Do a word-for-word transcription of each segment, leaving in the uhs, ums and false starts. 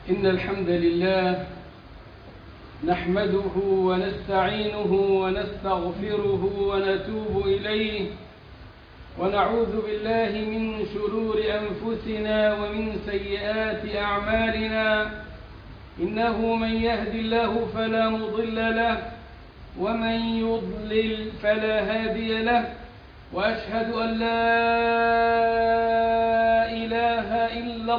إن الحمد لله نحمده ونستعينه ونستغفره ونتوب إليه، ونعوذ بالله من شرور أنفسنا ومن سيئات أعمالنا. إنه من يهد الله فلا مضل له، ومن يضلل فلا هادي له، وأشهد أن لا إله إلا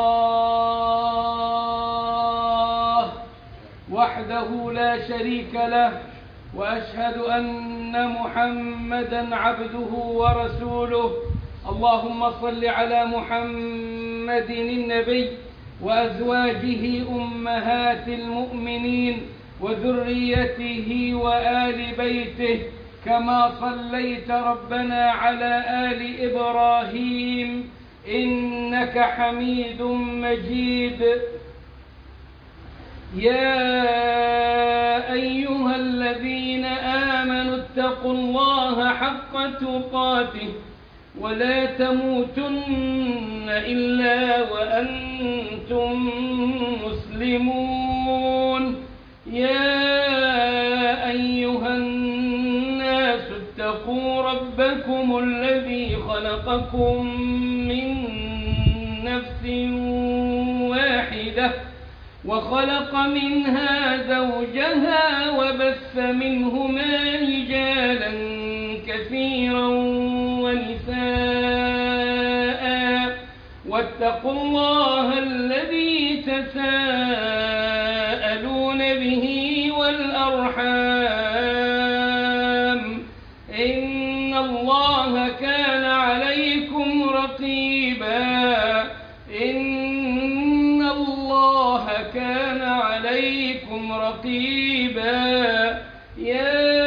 الله وحده لا شريك له، وأشهد أن محمدًا عبده ورسوله. اللهم صل على محمد النبي وأزواجه أمهات المؤمنين وذريته وآل بيته، كما صليت ربنا على آل إبراهيم إنك حميد مجيد. يا أيها الذين آمنوا اتقوا الله حق تقاته ولا تموتن إلا وأنتم مسلمون. يا أيها الناس اتقوا ربكم الذي خلقكم من نفس واحدة وخلق منها زوجها وبث منهما رجالا كثيرا ونساء، واتقوا الله الذي تساءلون به والأرحام، إن الله كان عليكم رقيبا. إن الله كان عليكم رقيبا. يا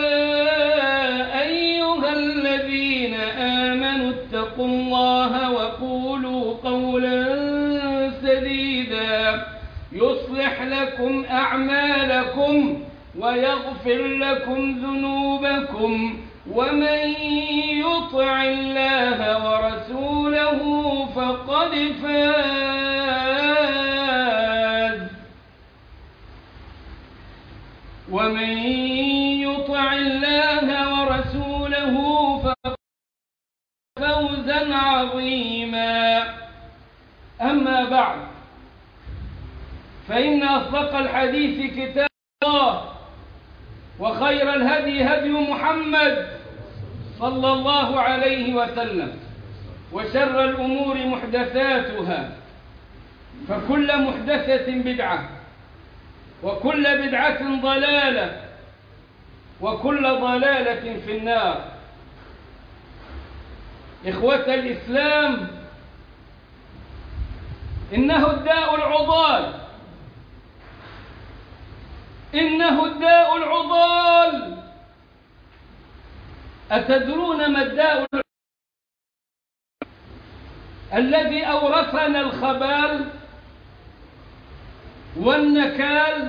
أيها الذين آمنوا اتقوا الله وقولوا قولا سديدا يصلح لكم أعمالكم ويغفر لكم ذنوبكم، ومن يطع الله ورسوله فقد فاز ومن يطع الله ورسوله فقد فوزا عظيما. أما بعد، فإن أصدق الحديث كتاب الله، وخير الهدي هدي محمد صلى الله عليه وسلم، وشر الأمور محدثاتها، فكل محدثة بدعة، وكل بدعة ضلالة، وكل ضلالة في النار. إخوة الإسلام، إنه الداء العضال، إنه الداء العضال. أتدرون ما الداء الذي أورثنا الخبال والنكال،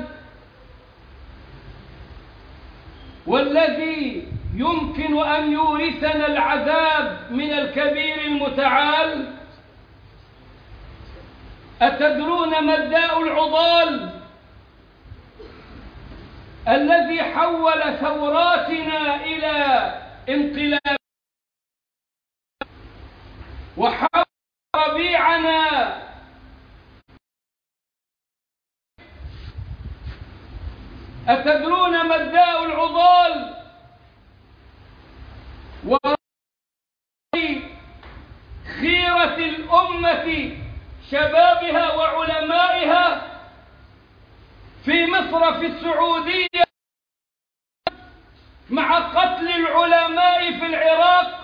والذي يمكن أن يورثنا العذاب من الكبير المتعال؟ أتدرون ما الداء العضال الذي حول ثوراتنا إلى انقلاب، وحول ربيعنا أتدرون ما الداء العضال وخيرة الأمة شبابها وعلمائها في مصر في السعودية مع قتل العلماء في العراق؟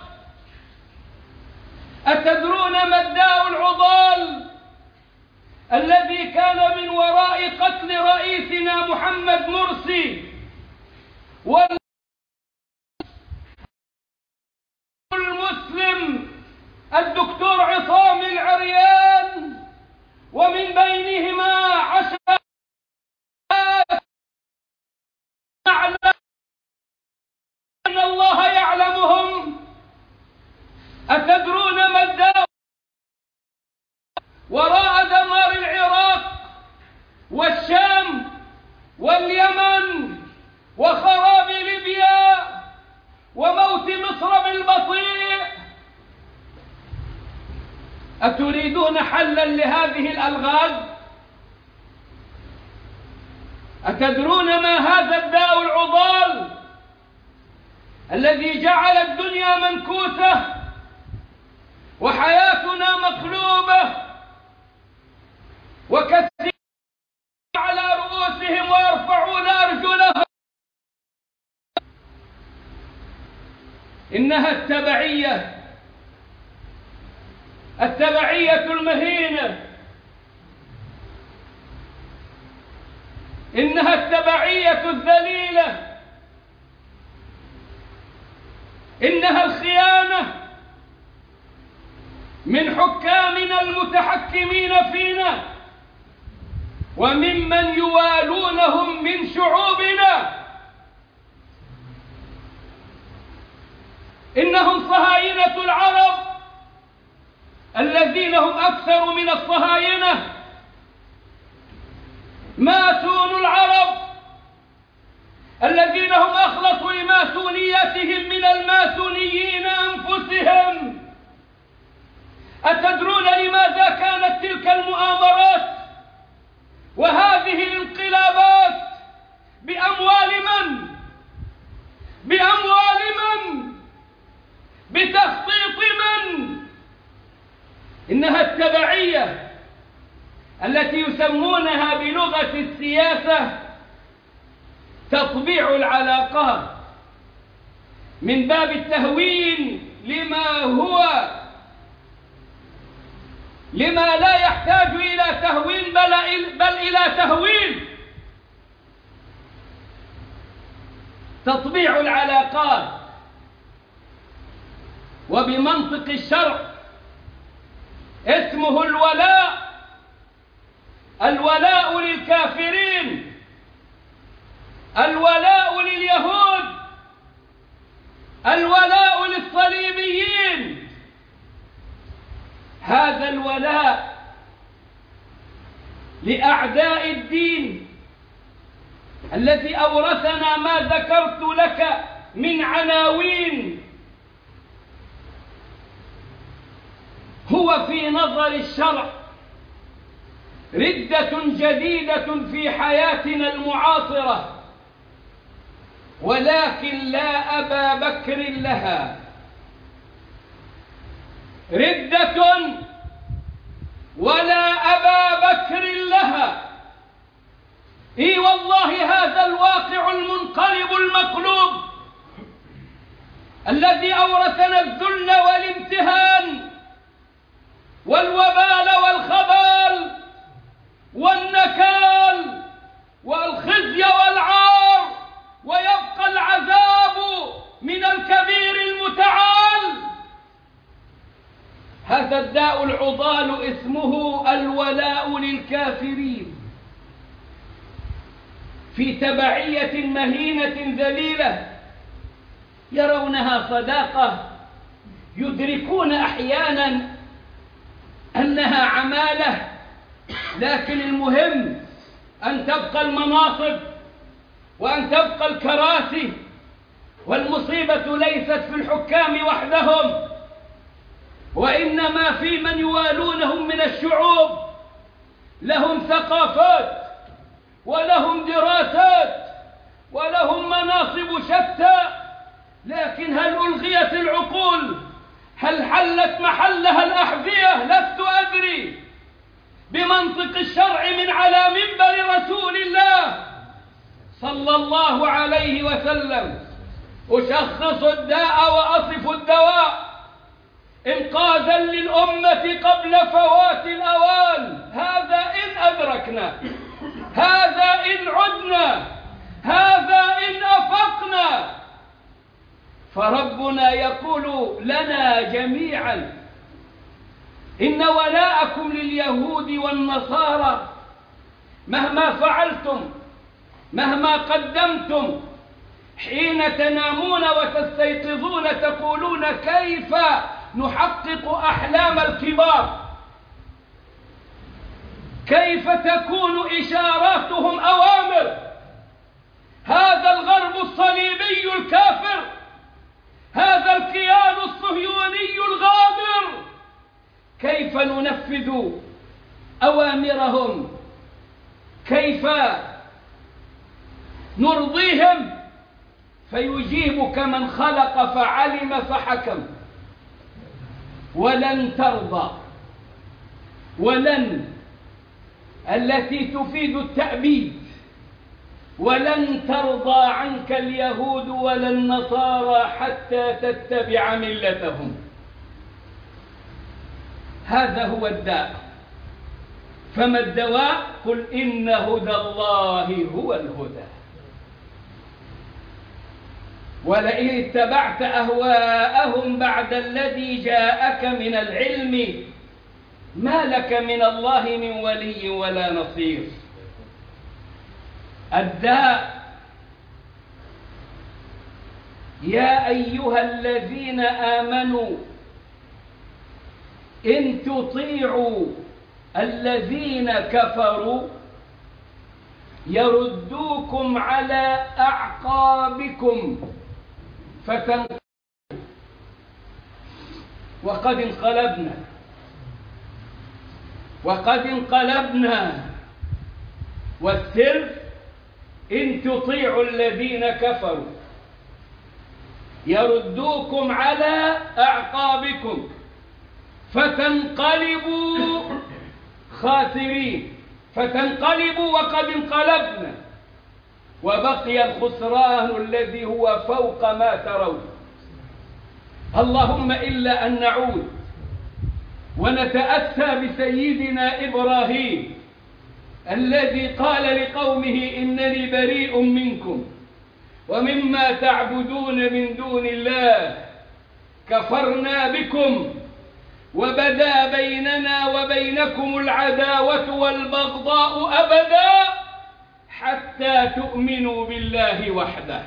أتدرون ما الداء العضال الذي كان من وراء قتل رئيسنا محمد مرسي والمسلم الدكتور عصام العريان، ومن بينهما عشرة أن الله يعلمهم؟ أتدرون ما الداء وراء دمار العراق واليمن وخراب ليبيا وموت مصر بالبطيء. أتريدون حلا لهذه الألغاز؟ أتدرون ما هذا الداء العضال الذي جعل الدنيا منكوسة وحياتنا مقلوبة وكثير على رؤوسهم ويرفعون أرجلهم؟ إنها التبعية، التبعية المهينة، إنها التبعية الذليلة، إنها الخيانة من حكامنا المتحكمين فينا وممن يوالونهم من شعوبنا. إنهم صهاينة العرب الذين هم أكثر من الصهاينة، ماسون العرب الذين هم أخلص لماسونيتهم من الماسونيين أنفسهم. أتدرون لماذا كانت تلك المؤامرات وهذه الانقلابات بأموال من؟ بأموال من؟ بتخطيط من؟ إنها التبعية التي يسمونها بلغة السياسة تطبيع العلاقات من باب التهوين لما هو لما لا يحتاج إلى تهوين بل, بل إلى تهويل. تطبيع العلاقات وبمنطق الشرع اسمه الولاء. الولاء للكافرين، الولاء لليهود، الولاء للصليبيين. هذا الولاء لأعداء الدين الذي أورثنا ما ذكرت لك من عناوين هو في نظر الشرع ردة جديدة في حياتنا المعاصرة، ولكن لا أبا بكر لها. ردة ولا أبا بكر لها. إي والله هذا الواقع المنقلب المقلوب الذي أورثنا الذل والامتهان والوبال والخبال والنكال والخزي والعار، ويبقى العذاب من الكبير المتعال. هذا الداء العضال اسمه الولاء للكافرين في تبعية مهينة ذليلة يرونها صداقة، يدركون أحيانا أنها عمالة، لكن المهم أن تبقى المناصب وأن تبقى الكراسي. والمصيبة ليست في الحكام وحدهم، وإنما في من يوالونهم من الشعوب. لهم ثقافات ولهم دراسات ولهم مناصب شتى، لكن هل ألغيت العقول؟ هل حلت محلها الأحذية؟ لست أدري. بمنطق الشرع من على منبر رسول الله صلى الله عليه وسلم أشخص الداء وأصف الدواء إنقاذا للأمة قبل فوات الأوان. هذا إن أدركنا، هذا إن عدنا، هذا إن أفقنا. فربنا يقول لنا جميعا إن ولاءكم لليهود والنصارى مهما فعلتم، مهما قدمتم، حين تنامون وتستيقظون تقولون كيف نحقق أحلام الكبار، كيف تكون إشاراتهم أوامر، هذا الغرب الصليبي الكافر، هذا الكيان الصهيوني الغادر، كيف ننفذ أوامرهم؟ كيف نرضيهم؟ فيجيبك من خلق فعلم فحكم. ولن ترضى، ولن التي تفيد التأبيد، ولن ترضى عنك اليهود ولا النصارى حتى تتبع ملتهم. هذا هو الداء. فما الدواء؟ قل إن هدى الله هو الهدى. ولئن اتبعت أهواءهم بعد الذي جاءك من العلم ما لك من الله من ولي ولا نصير. الداء: يا أيها الذين آمنوا إن تطيعوا الذين كفروا يردوكم على أعقابكم فتنقلبوا. وقد انقلبنا وقد انقلبنا والسر: إن تطيعوا الذين كفروا يردوكم على أعقابكم فتنقلبوا خاسرين. فتنقلبوا وقد انقلبنا، وبقي الخسران الذي هو فوق ما ترون. اللهم إلا أن نعود ونتأسى بسيدنا إبراهيم الذي قال لقومه إنني بريء منكم ومما تعبدون من دون الله كفرنا بكم وبدا بيننا وبينكم العداوة والبغضاء أبدا حتى تؤمنوا بالله وحده.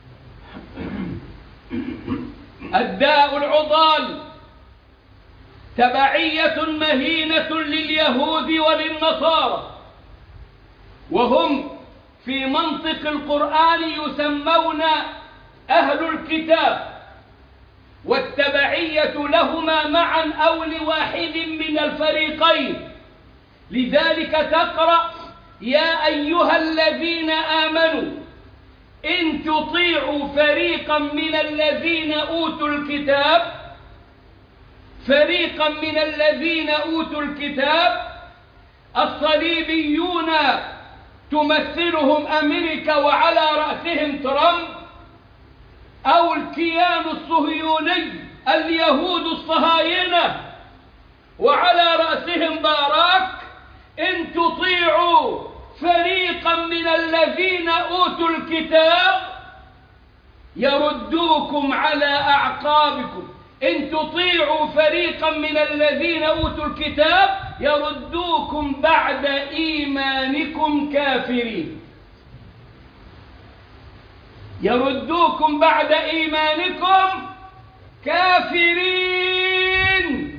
الداء العضال تبعية مهينة لليهود وللنصارى، وهم في منطق القرآن يسمون أهل الكتاب، والتبعية لهما معا أو لواحد من الفريقين. لذلك تقرأ: يا أيها الذين آمنوا إن تطيعوا فريقا من الذين أوتوا الكتاب فريقا من الذين أوتوا الكتاب الصليبيون تمثلهم أمريكا وعلى رأسهم ترامب، أو الكيان الصهيوني اليهود الصهاينة وعلى رأسهم باراك، إن تطيعوا فريقا من الذين أوتوا الكتاب يردوكم على أعقابكم. إن تطيعوا فريقا من الذين أوتوا الكتاب يردوكم بعد إيمانكم كافرين. يردوكم بعد إيمانكم كافرين.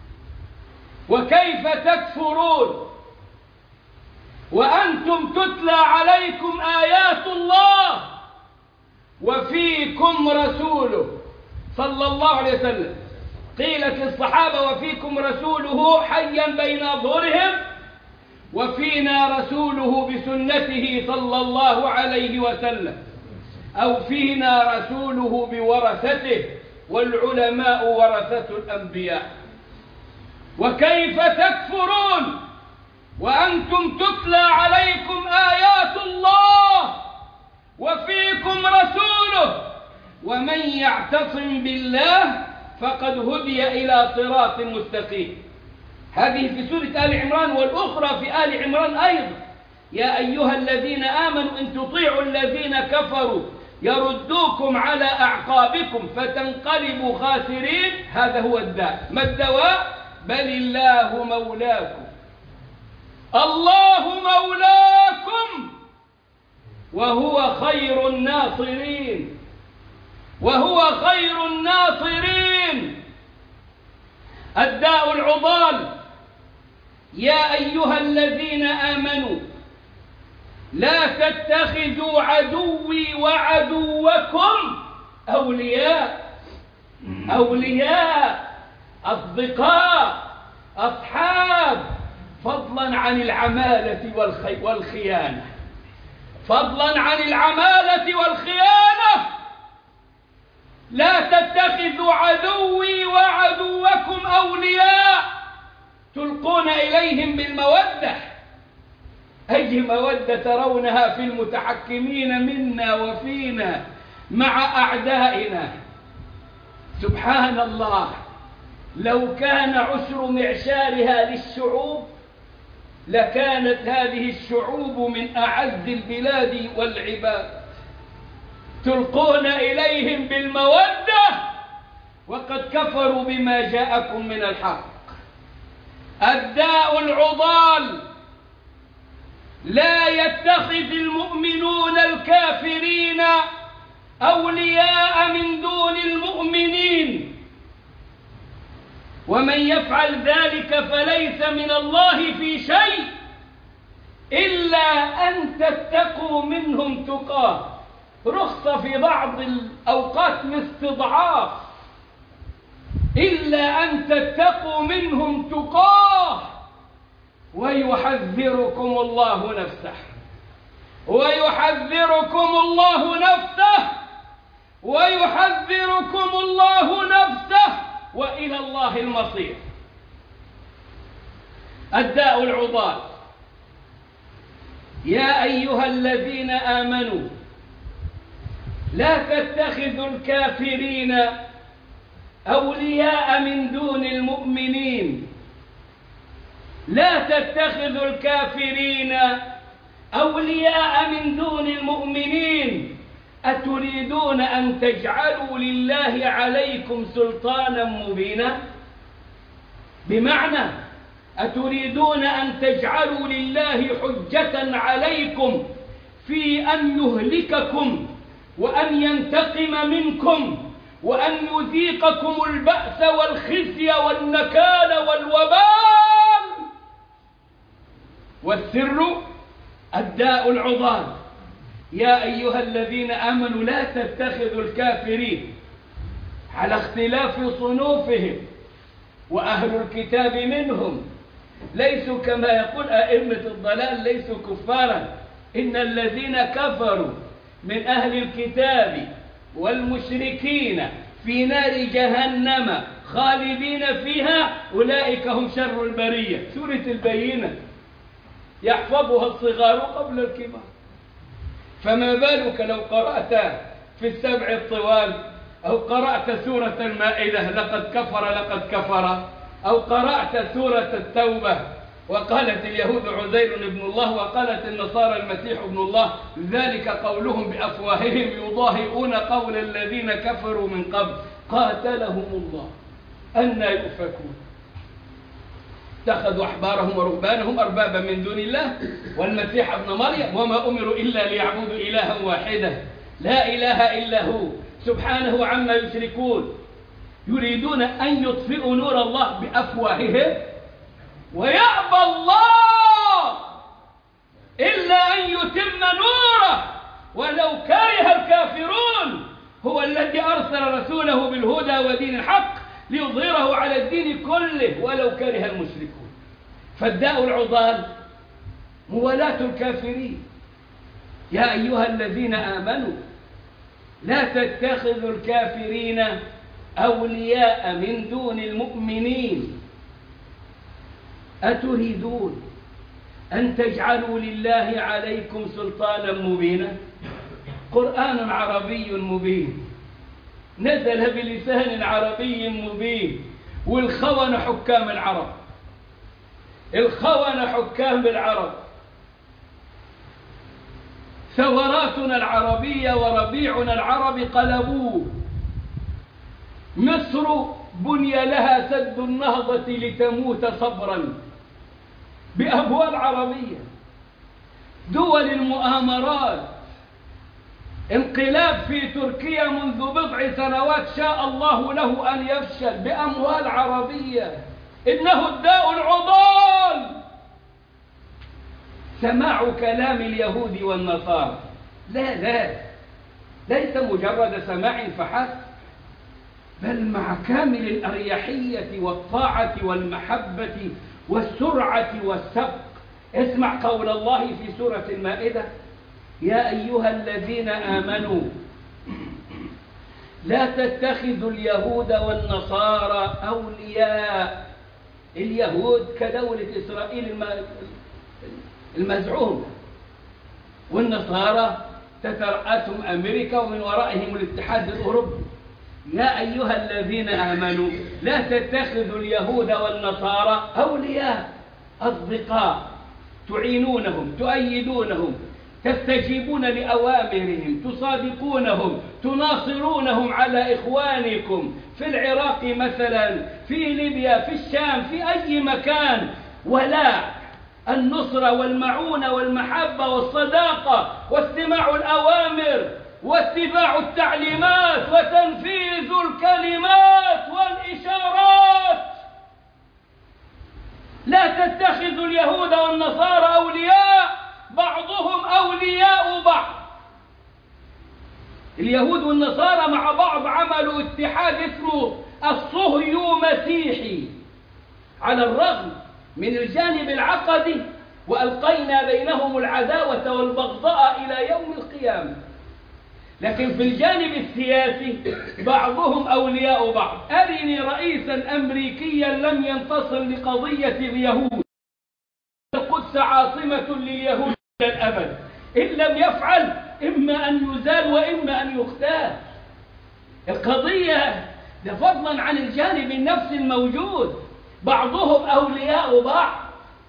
وكيف تكفرون وأنتم تتلى عليكم آيات الله وفيكم رسوله صلى الله عليه وسلم؟ قيلت للصحابة: وفيكم رسوله حيا بين أظهرهم، وفينا رسوله بسنته صلى الله عليه وسلم، أو فينا رسوله بورثته، والعلماء ورثة الأنبياء. وكيف تكفرون وأنتم تتلى عليكم آيات الله وفيكم رسوله؟ ومن يعتصم بالله فقد هدي إلى صراط مستقيم. هذه في سورة آل عمران، والأخرى في آل عمران أيضا: يا أيها الذين آمنوا إن تطيعوا الذين كفروا يردوكم على أعقابكم فتنقلبوا خاسرين. هذا هو الداء. ما الدواء؟ بل الله مولاكم. الله مولاكم وهو خير الناصرين، وهو خير الناصرين. الداء العضال: يا أيها الذين آمنوا لا تتخذوا عدوي وعدوكم أولياء. أولياء، أصدقاء، أصحاب، فضلا عن العمالة والخي والخيانة، فضلا عن العمالة والخيانة. لا تتخذوا عدوي وعدوكم أولياء تلقون إليهم بالمودة. أي مودة ترونها في المتحكمين منا وفينا مع أعدائنا؟ سبحان الله، لو كان عشر معشارها للشعوب لكانت هذه الشعوب من أعز البلاد والعباد. تلقون إليهم بالمودة وقد كفروا بما جاءكم من الحق. الداء العضال: لا يتخذ المؤمنون الكافرين أولياء من دون المؤمنين، ومن يفعل ذلك فليس من الله في شيء إلا أن تتقوا منهم تقاه. رخصة في بعض الأوقات باستضعاف، إلا أن تتقوا منهم تقاه ويحذركم الله نفسه، ويحذركم الله نفسه، ويحذركم الله نفسه، وإلى الله المصير. الداء العضال: يا أيها الذين آمنوا لا تتخذوا الكافرين أولياء من دون المؤمنين. لا تتخذوا الكافرين أولياء من دون المؤمنين. أتريدون أن تجعلوا لله عليكم سلطانا مبينا؟ بمعنى أتريدون أن تجعلوا لله حجة عليكم في أن يهلككم وأن ينتقم منكم وأن يذيقكم البأس والخزي والنكال والوبال. والسر الداء العضال: يا أيها الذين آمنوا لا تتخذوا الكافرين، على اختلاف صنوفهم، وأهل الكتاب منهم ليسوا كما يقول أئمة الضلال ليسوا كفارا. إن الذين كفروا من أهل الكتاب والمشركين في نار جهنم خالدين فيها أولئك هم شر البرية. سورة البينة يحفظها الصغار قبل الكبار، فما بالك لو قرأت في السبع الطوال، أو قرأت سورة المائدة لقد كفر لقد كفر، أو قرأت سورة التوبة وقالت اليهود عزير ابن الله وقالت النصارى المسيح ابن الله، ذلك قولهم بأفواههم يضاهئون قول الذين كفروا من قبل قاتلهم الله أنى يؤفكون. اتخذوا أحبارهم ورهبانهم أربابا من دون الله والمسيح ابن مريم وما أمروا إلا ليعبدوا إلها واحدا لا إله إلا هو سبحانه عما يشركون. يريدون أن يطفئوا نور الله بأفواههم ويأبى الله إلا أن يتم نوره ولو كره الكافرون. هو الذي أرسل رسوله بالهدى ودين الحق ليظهره على الدين كله ولو كره المشركون. فالداء العضال موالاة الكافرين. يا أيها الذين آمنوا لا تتخذوا الكافرين أولياء من دون المؤمنين. أتريدون أن تجعلوا لله عليكم سلطانا مبينا؟ قرآن عربي مبين نزل بلسان عربي مبين، والخونة حكام العرب، الخونة حكام العرب. ثوراتنا العربية وربيعنا العربي قلبوه. مصر بني لها سد النهضة لتموت صبرا بأبواب عربية. دول المؤامرات، انقلاب في تركيا منذ بضع سنوات شاء الله له أن يفشل بأموال عربية. إنه الداء العضال. سماع كلام اليهود والنصارى. لا لا ليس مجرد سماع فحسب، بل مع كامل الأريحية والطاعة والمحبة والسرعة والسبق. اسمع قول الله في سورة المائدة: يا أيها الذين آمنوا لا تتخذوا اليهود والنصارى أولياء. اليهود كدولة إسرائيل المزعومة، والنصارى تترأسهم أمريكا ومن ورائهم الاتحاد الأوروبي. يا أيها الذين آمنوا لا تتخذوا اليهود والنصارى أولياء، أصدقاء، تعينونهم، تؤيدونهم، تستجيبون لأوامرهم، تصادقونهم، تناصرونهم على إخوانكم في العراق مثلا، في ليبيا، في الشام، في أي مكان. ولا النصرة والمعونة والمحبة والصداقة واستماع الأوامر واتباع التعليمات وتنفيذ الكلمات والإشارات. لا تتخذوا اليهود والنصارى أولياء، بعضهم أولياء بعض. اليهود والنصارى مع بعض عملوا اتحاد اسمه الصهيو مسيحي، على الرغم من الجانب العقدي، وألقينا بينهم العداوة والبغضاء إلى يوم القيامة. لكن في الجانب السياسي بعضهم أولياء بعض. أرني رئيسا أمريكيا لم ينتصر لقضية اليهود، القدس عاصمة لليهود إلى الأبد، إن لم يفعل إما أن يزال وإما أن يختار. القضية فضلا عن الجانب النفسي الموجود، بعضهم أولياء بعض.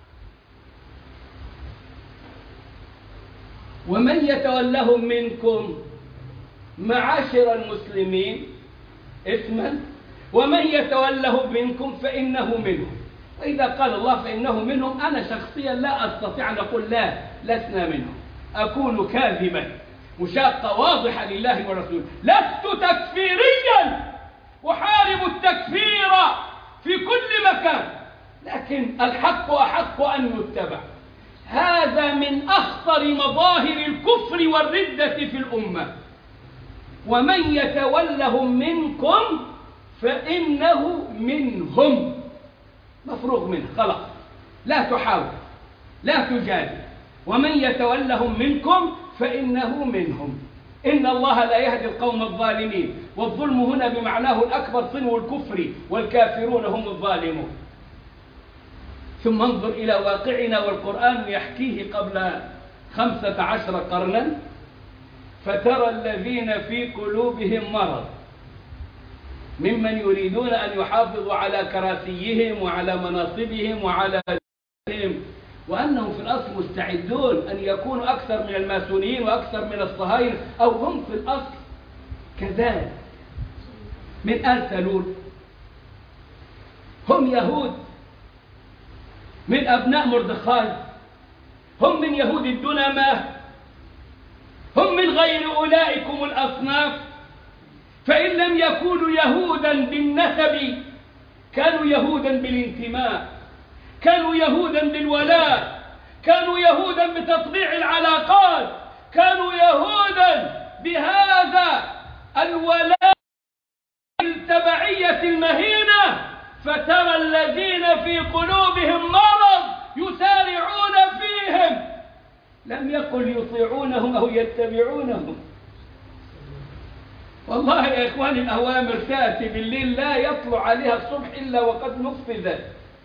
ومن يتولهم منكم معاشر المسلمين اسما، ومن يتولهم منكم فإنه منهم. وإذا قال الله فإنه منهم، أنا شخصيا لا أستطيع أن أقول لا لسنا منهم، أكون كاذبا مشاقة واضحة لله ورسوله. لست تكفيريا أحارب التكفير في كل مكان، لكن الحق أحق أن يتبع. هذا من أخطر مظاهر الكفر والردة في الأمة. ومن يتولهم منكم فإنه منهم، مفروغ منه، خلاص، لا تحاول، لا تجادل. ومن يتولهم منكم فإنه منهم. إن الله لا يهدي القوم الظالمين. والظلم هنا بمعناه الأكبر صنو الكفر، والكافرون هم الظالمون. ثم انظر إلى واقعنا، والقرآن يحكيه قبل خمسة عشر قرنا: فترى الذين في قلوبهم مرض ممن يريدون أن يحافظوا على كراسيهم وعلى مناصبهم وعلى دينهم، وأنهم في الأصل مستعدون أن يكونوا أكثر من الماسونيين وأكثر من الصهاينة، أو هم في الأصل كذلك من آل سلول. هم يهود من أبناء مردخاي، هم من يهود الدنمة، هم من غير أولئكم الأصناف. فإن لم يكونوا يهودا بالنسب كانوا يهودا بالانتماء، كانوا يهودا بالولاء، كانوا يهودا بتطبيع العلاقات، كانوا يهودا بهذا الولاء التبعية المهينة. فترى الذين في قلوبهم مرض يسارعون فيهم، لم يقل يطيعونهم أو يتبعونهم. والله يا إخواني الأوامر تأتي بالليل لا يطلع عليها الصبح إلا وقد نفذت.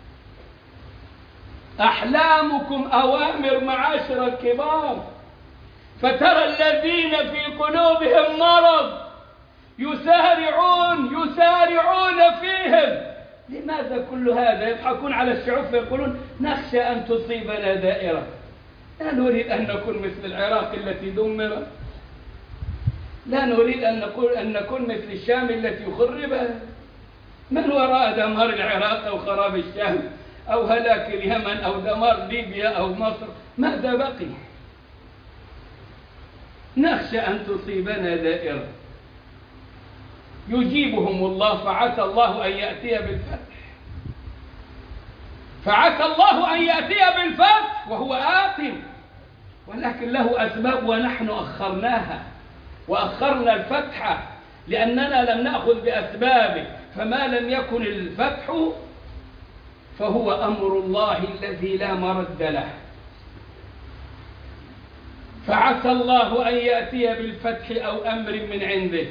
أحلامكم أوامر معاشر الكبار. فترى الذين في قلوبهم مرض يسارعون يسارعون فيهم. لماذا كل هذا؟ يضحكون على الشعوب فيقولون نخشى أن تصيبنا دائرة. لا نريد أن نكون مثل العراق التي دمرت، لا نريد أن نكون أن نكون مثل الشام التي خربت. من وراء دمار العراق أو خراب الشام أو هلاك اليمن أو دمار ليبيا أو مصر ماذا بقي؟ نخشى أن تصيبنا دائرة. يجيبهم الله، فعسى الله أن يأتي بالفتح، فعسى الله أن يأتي بالفتح وهو آت ولكن له أسباب ونحن أخرناها وأخرنا الفتح لأننا لم نأخذ بأسبابه، فما لم يكن الفتح فهو أمر الله الذي لا مرد له. فعسى الله أن يأتي بالفتح أو أمر من عنده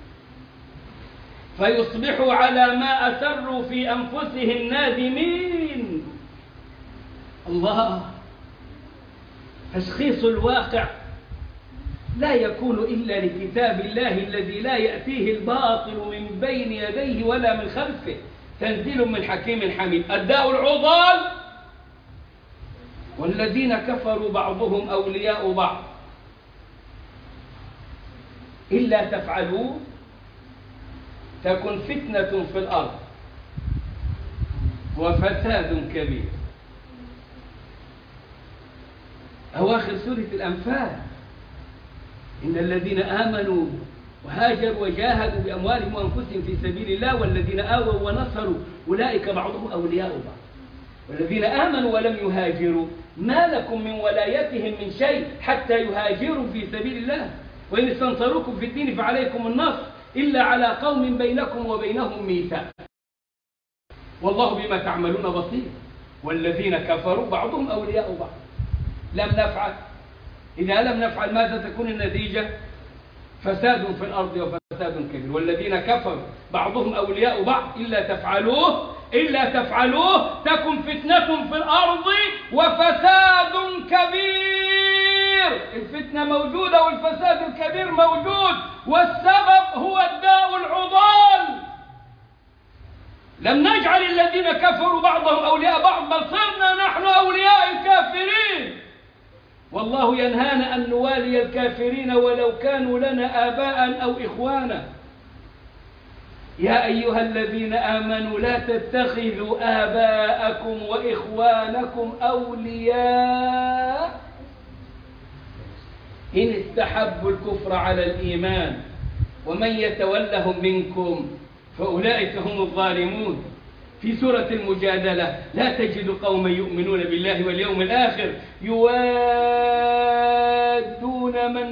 فيصبحوا على ما أسروا في أنفسهم نادمين. الله، تشخيص الواقع لا يكون إلا لكتاب الله الذي لا يأتيه الباطل من بين يديه ولا من خلفه، تنزيل من حكيم حميد. الداء العضال والذين كفروا بعضهم أولياء بعض إلا تفعلوا تكن فتنة في الأرض وفساد كبير. أواخر سورة الأنفال: إن الذين آمنوا وهاجروا وجاهدوا بأموالهم وأنفسهم في سبيل الله والذين آووا ونصروا أولئك بعضهم أولياء بعض والذين آمنوا ولم يهاجروا ما لكم من ولايتهم من شيء حتى يهاجروا في سبيل الله وإن استنصروكم في الدين فعليكم النصر إلا على قوم بينكم وبينهم ميثاق والله بما تعملون بصير. والذين كفروا بعضهم أولياء بعض. لم نفعل، إذا لم نفعل ماذا تكون النتيجة؟ فساد في الأرض وفساد كبير. والذين كفروا بعضهم أولياء بعض إلا تفعلوه إلا تفعلوه تكن فتنة في الأرض وفساد كبير. الفتنة موجودة والفساد الكبير موجود، والسبب هو الداء العضال. لم نجعل الذين كفروا بعضهم أولياء بعض، بل صرنا نحن أولياء الكافرين. والله ينهانا أن نوالي الكافرين ولو كانوا لنا آباء أو إخوانا. يا أيها الذين آمنوا لا تتخذوا آباءكم وإخوانكم أولياء إن استحبوا الكفر على الإيمان ومن يتولهم منكم فأولئك هم الظالمون. في سورة المجادلة: لا تجد قوما يؤمنون بالله واليوم الآخر يوادون من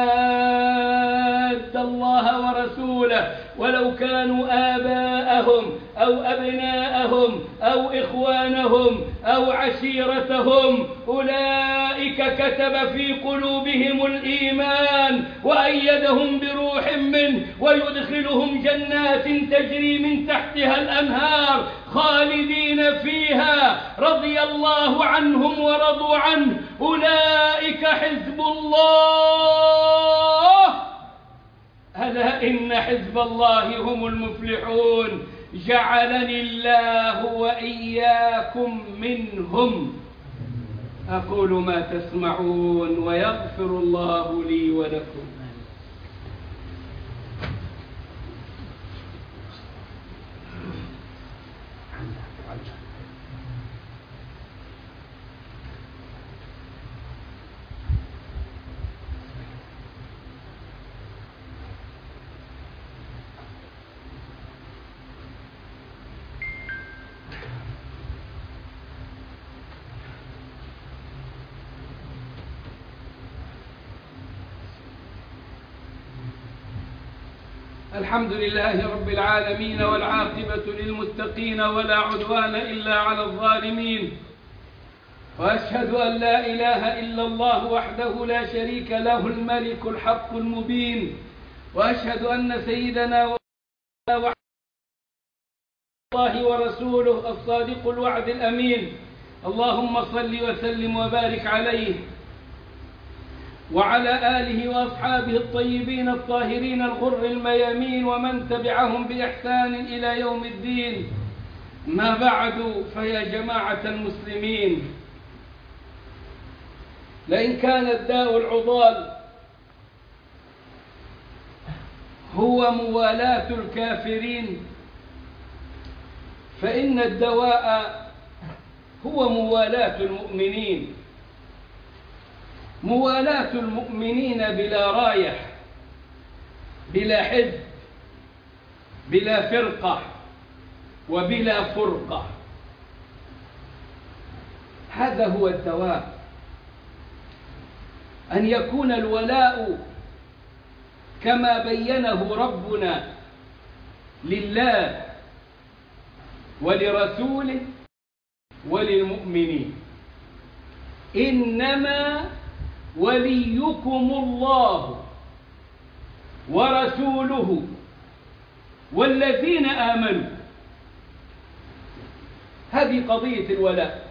حاد الله ورسوله ولو كانوا آباءهم أو أبناءهم أو إخوانهم أو عشيرتهم أولئك كتب في قلوبهم الإيمان وأيدهم بروح منه ويدخلهم جنات تجري من تحتها الأنهار خالدين فيها رضي الله عنهم ورضوا عنه أولئك حزب الله ألا إن حزب الله هم المفلحون. جعلني الله وإياكم منهم. أقول ما تسمعون ويغفر الله لي ولكم. الحمد لله رب العالمين والعاقبة للمتقين ولا عدوان إلا على الظالمين، وأشهد أن لا إله إلا الله وحده لا شريك له الملك الحق المبين، وأشهد أن سيدنا الله ورسوله الصادق الوعد الأمين. اللهم صل وسلم وبارك عليه وعلى آله وأصحابه الطيبين الطاهرين الغر الميامين ومن تبعهم بإحسان إلى يوم الدين. ما بعد، فيا جماعة المسلمين، لئن كان الداء العضال هو موالاة الكافرين فإن الدواء هو موالاة المؤمنين. موالاة المؤمنين بلا رايح بلا حزب بلا فرقة وبلا فرقة، هذا هو الدواء. أن يكون الولاء كما بينه ربنا لله ولرسوله وللمؤمنين. إنما وليكم الله ورسوله والذين آمنوا. هذه قضية الولاء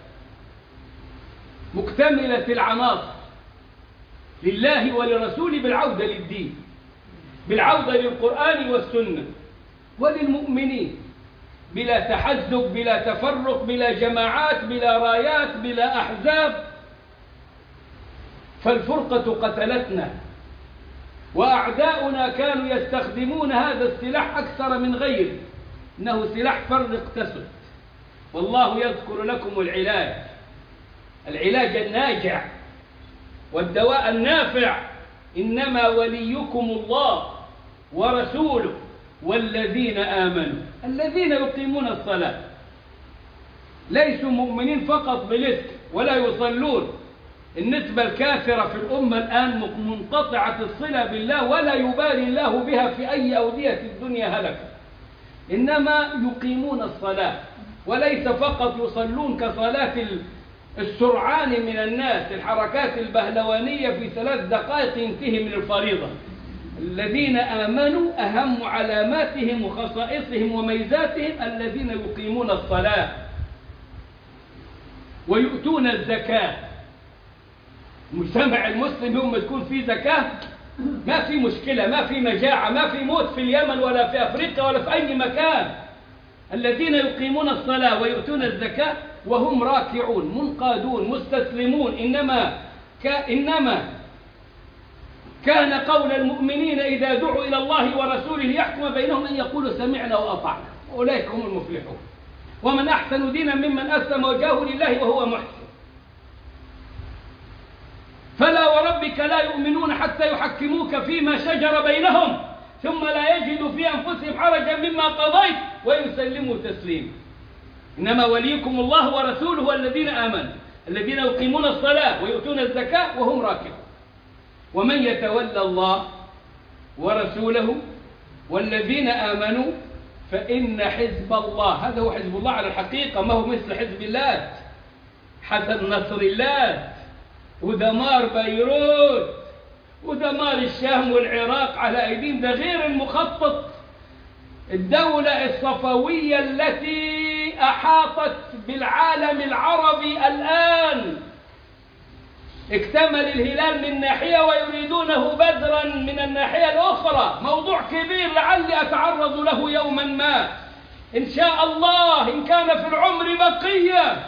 مكتملة العناصر لله ولرسوله بالعودة للدين، بالعودة للقرآن والسنة، وللمؤمنين بلا تحزب، بلا تفرق، بلا جماعات، بلا رايات، بلا أحزاب. فالفرقة قتلتنا، وأعداؤنا كانوا يستخدمون هذا السلاح أكثر من غيره، إنه سلاح فرق تسد. والله يذكر لكم العلاج، العلاج الناجع والدواء النافع. إنما وليكم الله ورسوله والذين آمنوا، الذين يقيمون الصلاة، ليسوا مؤمنين فقط بالاسم ولا يصلون. النسبة الكافرة في الأمة الآن منقطعة الصلة بالله، ولا يبالي الله بها في أي أودية الدنيا هلكة، إنما يقيمون الصلاة، وليس فقط يصلون كصلاة السرعان من الناس، الحركات البهلوانية في ثلاث دقائق ينتهي من الفريضة. الذين آمنوا أهم علاماتهم وخصائصهم وميزاتهم الذين يقيمون الصلاة ويؤتون الزكاة. المجتمع المسلم يوم ما تكون فيه زكاة ما في مشكلة، ما في مجاعة، ما في موت في اليمن ولا في أفريقيا ولا في أي مكان. الذين يقيمون الصلاة ويؤتون الزكاة وهم راكعون منقادون مستسلمون. إنما ك... إنما كان قول المؤمنين إذا دعوا إلى الله ورسوله ليحكم بينهم أن يقولوا سمعنا وأطعنا، أولئك هم المفلحون. ومن أحسن دينا ممن أسلم وجهه لله وهو محسن. فلا وربك لا يؤمنون حتى يحكموك فيما شجر بينهم ثم لا يجدوا في أنفسهم حرجا مما قضيت ويسلموا تسليما. إنما وليكم الله ورسوله والذين آمنوا، الذين يقيمون الصلاة ويؤتون الزكاة وهم راكعون. ومن يتولى الله ورسوله والذين آمنوا فإن حزب الله، هذا هو حزب الله على الحقيقة، ما هو مثل حزب الله حسن نصر الله ودمار بيروت ودمار الشام والعراق على أيديهم. ده غير المخطط الدولة الصفوية التي أحاطت بالعالم العربي الآن. اكتمل الهلال من ناحية ويريدونه بدرا من الناحية الأخرى. موضوع كبير لعلي أتعرض له يوما ما إن شاء الله إن كان في العمر بقية.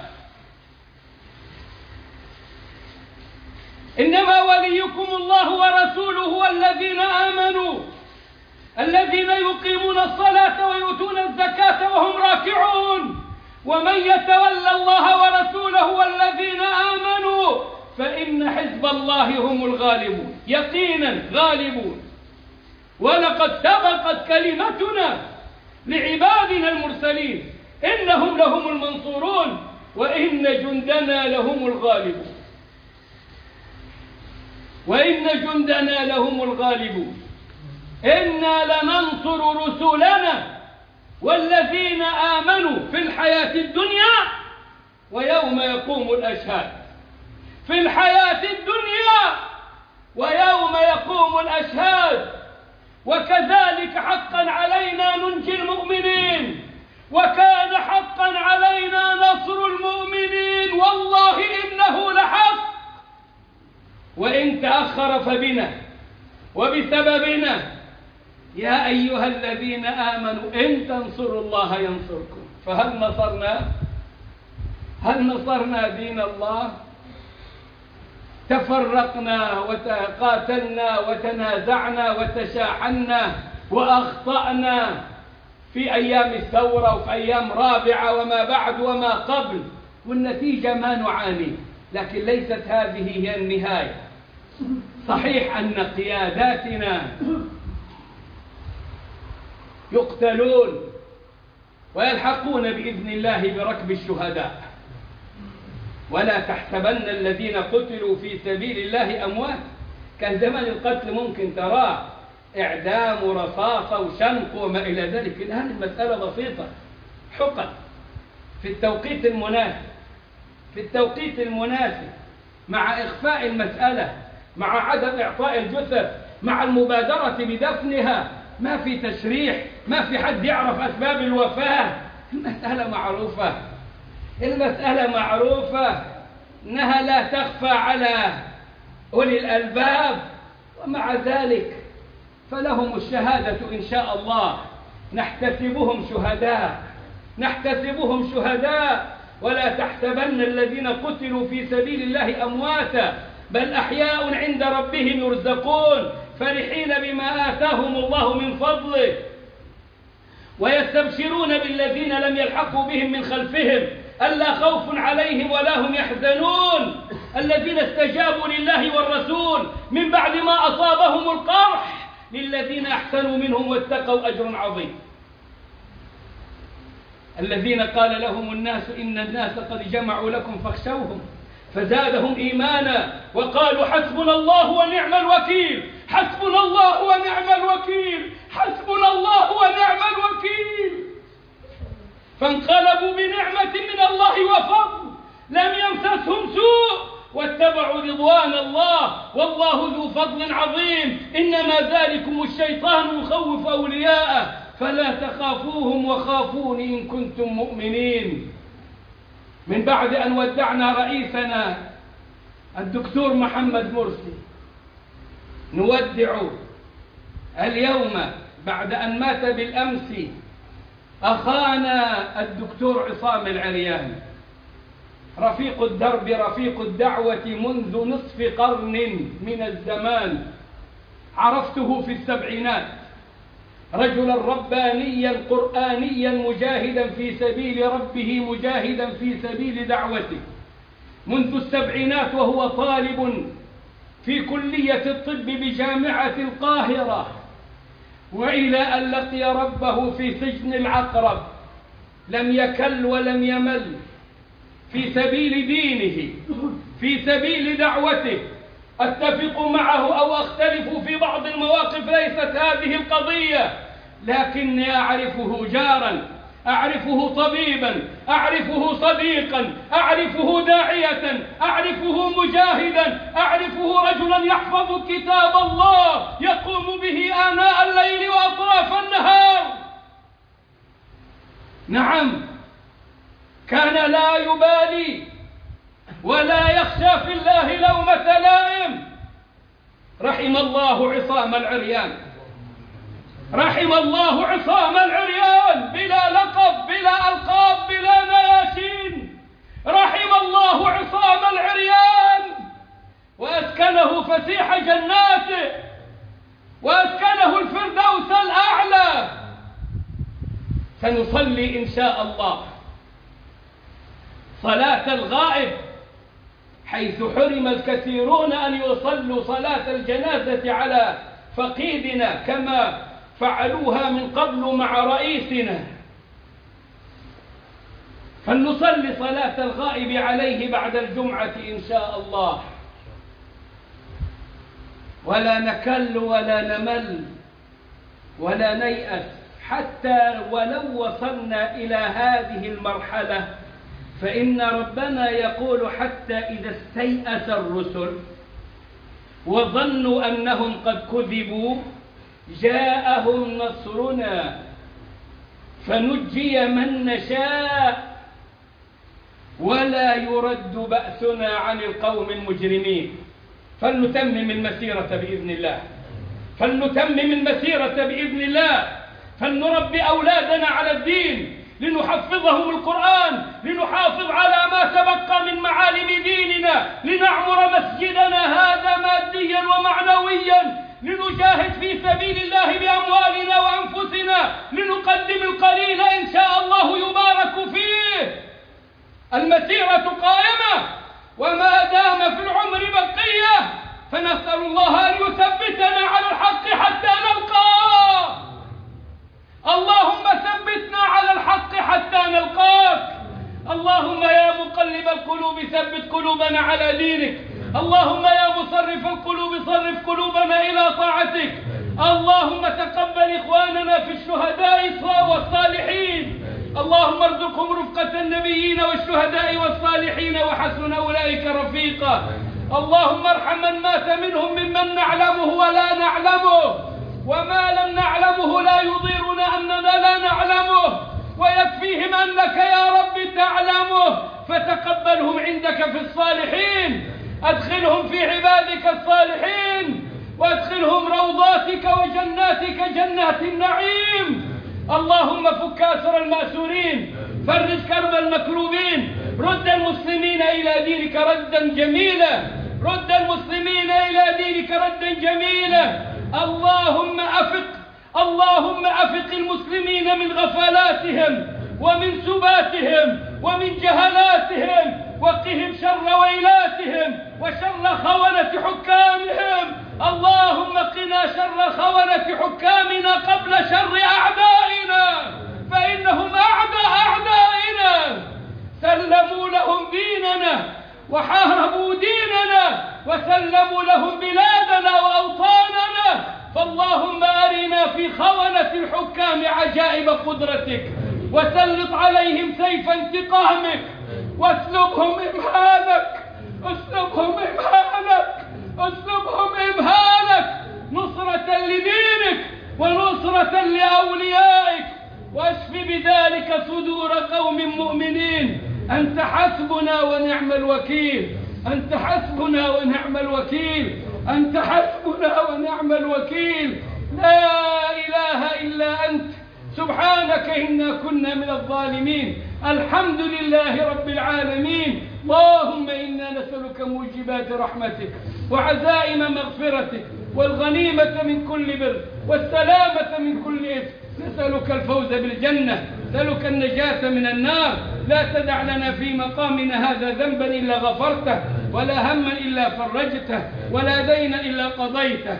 إنما وليكم الله ورسوله والذين آمنوا، الذين يقيمون الصلاة ويؤتون الزكاة وهم راكعون. ومن يتولى الله ورسوله والذين آمنوا فإن حزب الله هم الغالبون، يقينا غالبون. ولقد سبقت كلمتنا لعبادنا المرسلين إنهم لهم المنصورون وإن جندنا لهم الغالبون، وإن جندنا لهم الغالبون. إنا لننصر رسلنا والذين آمنوا في الحياة الدنيا ويوم يقوم الأشهاد، في الحياة الدنيا ويوم يقوم الأشهاد. وكذلك حقا علينا ننجي المؤمنين، وكان حقا علينا نصر المؤمنين، والله إنه لحق. وإن تأخر فبنا وبسببنا. يا أيها الذين آمنوا إن تنصروا الله ينصركم. فهل نصرنا؟ هل نصرنا دين الله؟ تفرقنا وتقاتلنا وتنازعنا وتشاحنا وأخطأنا في أيام الثورة وفي أيام رابعة وما بعد وما قبل، والنتيجة ما نعاني. لكن ليست هذه هي النهاية. صحيح أن قياداتنا يقتلون ويلحقون بإذن الله بركب الشهداء، ولا تحسبن الذين قتلوا في سبيل الله أموات كان زمان القتل ممكن تراه إعدام ورصاصة وشنق وما إلى ذلك، الآن المسألة بسيطة، حقن في التوقيت المناسب، في التوقيت المناسب، مع إخفاء المسألة، مع عدم إعطاء الجثث، مع المبادرة بدفنها، ما في تشريح، ما في حد يعرف أسباب الوفاة. المسألة معروفة، المسألة معروفة إنها لا تخفى على أولي الألباب، ومع ذلك فلهم الشهادة إن شاء الله، نحتسبهم شهداء، نحتسبهم شهداء. ولا تحسبن الذين قتلوا في سبيل الله أمواتا بل أحياء عند ربهم يرزقون فرحين بما آتاهم الله من فضله ويستبشرون بالذين لم يلحقوا بهم من خلفهم ألا خوف عليهم ولا هم يحزنون الذين استجابوا لله والرسول من بعد ما أصابهم القرح للذين أحسنوا منهم واتقوا أجر عظيم. الذين قال لهم الناس إن الناس قد جمعوا لكم فاخشوهم فزادهم إيمانا وقالوا حسبنا الله ونعم الوكيل، حسبنا الله ونعم الوكيل، حسبنا الله ونعم الوكيل. فانقلبوا بنعمة من الله وفضل لم يمسسهم سوء واتبعوا رضوان الله والله ذو فضل عظيم. إنما ذلكم الشيطان يخوف أولياءه فلا تخافوهم وخافون إن كنتم مؤمنين. من بعد أن ودعنا رئيسنا الدكتور محمد مرسي نودع اليوم بعد أن مات بالأمس أخانا الدكتور عصام العريان، رفيق الدرب رفيق الدعوة منذ نصف قرن من الزمان. عرفته في السبعينات رجلا ربانيا قرآنيا مجاهدا في سبيل ربه مجاهدا في سبيل دعوته منذ السبعينات وهو طالب في كلية الطب بجامعة القاهرة، وإلى أن لقي ربه في سجن العقرب لم يكل ولم يمل في سبيل دينه في سبيل دعوته. أتفق معه أو أختلف في بعض المواقف ليست هذه القضية، لكني أعرفه جارا، أعرفه طبيبا، أعرفه صديقا، أعرفه داعية، أعرفه مجاهدا، أعرفه رجلا يحفظ كتاب الله يقوم به آناء الليل وأطراف النهار. نعم، كان لا يبالي ولا يخشى في الله لومة لائم. رحم الله عصام العريان، رحم الله عصام العريان، بلا لقب بلا ألقاب بلا نياشين. رحم الله عصام العريان وأسكنه فسيح جناته وأسكنه الفردوس الأعلى. سنصلي إن شاء الله صلاة الغائب، حيث حرم الكثيرون أن يصلوا صلاة الجنازة على فقيدنا كما فعلوها من قبل مع رئيسنا، فلنصلي صلاة الغائب عليه بعد الجمعة إن شاء الله، ولا نكل ولا نمل ولا نيأس حتى ولو وصلنا إلى هذه المرحلة، فإن ربنا يقول حتى إذا استيأس الرسل وظنوا أنهم قد كذبوا جاءهم نصرنا فنجي من نشاء ولا يرد بأسنا عن القوم المجرمين. فلنتمم المسيرة بإذن الله، فلنتمم المسيرة بإذن الله، فلنربي أولادنا على الدين، لنحفظهم القرآن، لنحافظ على ما تبقى من معالم ديننا، لنعمر مسجدنا هذا ماديا ومعنويا، لنجاهد في سبيل الله بأموالنا وأنفسنا، لنقدم القليل إن شاء الله يبارك فيه. المسيرة قائمة وما دام في العمر بقية، فنسأل الله أن يثبتنا على الحق حتى نلقاه. اللهم ثبتنا على الحق حتى نلقاك. اللهم يا مقلب القلوب ثبت قلوبنا على دينك. اللهم يا مصرف القلوب صرف قلوبنا إلى طاعتك. اللهم تقبل إخواننا في الشهداء والصالحين. اللهم ارزقهم رفقة النبيين والشهداء والصالحين وحسن أولئك رفيقا. اللهم ارحم من مات منهم ممن نعلمه ولا نعلمه، وما لم نعلمه لا يضيرنا أننا لا نعلمه، ويكفيهم أنك يا رب تعلمه، فتقبلهم عندك في الصالحين. أدخلهم في عبادك الصالحين، وأدخلهم روضاتك وجناتك جنات النعيم. اللهم فك أسر المأسورين، فرج كرب المكروبين، رد المسلمين إلى دينك ردا جميلا، رد المسلمين إلى دينك ردا جميلا. اللهم أفق اللهم أفق المسلمين من غفلاتهم ومن سباتهم ومن جهلاتهم، وقهم شر ويلاتهم وشر خونة حكامهم. اللهم قنا شر خونة حكامنا قبل شر أعدائنا، فإنهم أعداء أعدائنا، سلموا لهم ديننا وحاربوا ديننا وسلموا لهم بلادنا وأوطاننا. فاللهم أرنا في خونة الحكام عجائب قدرتك، وسلط عليهم سيف انتقامك، واسلبهم إمهالك، اسلبهم إمهالك، اسلبهم إمهالك، نصرة لدينك ونصرة لأوليائك، واشف بذلك صدور قوم مؤمنين. أنت حسبنا ونعم الوكيل، أنت حسبنا ونعم الوكيل، أنت حسبنا ونعم الوكيل. لا إله إلا أنت، سبحانك إنا كنا من الظالمين. الحمد لله رب العالمين. اللهم إنا نسألك موجبات رحمتك وعزائم مغفرتك والغنيمة من كل بر والسلامة من كل إثم. نسألك الفوز بالجنة، نسألك النجاة من النار. لا تدع لنا في مقامنا هذا ذنبا إلا غفرته، ولا هما إلا فرجته، ولا دينا إلا قضيته،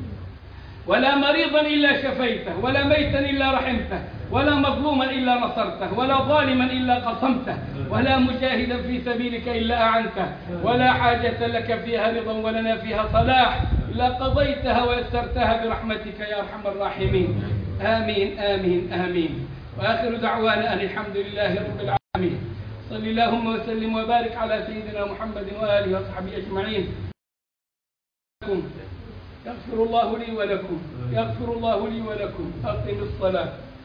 ولا مريضا إلا شفيته، ولا ميتا إلا رحمته، ولا مظلوما إلا نصرته، ولا ظالما إلا قصمته، ولا مجاهدا في سبيلك إلا أعنته، ولا حاجة لك فيها رضا ولنا فيها صلاح إلا قضيتها ويسرتها برحمتك يا أرحم الراحمين. آمين آمين آمين. وآخر دعوانا أن الحمد لله رب العالمين. صل اللهم وسلم وبارك على سيدنا محمد وآله وصحبه أجمعين. يغفر الله لي ولكم، يغفر الله لي ولكم. أقم الصلاة.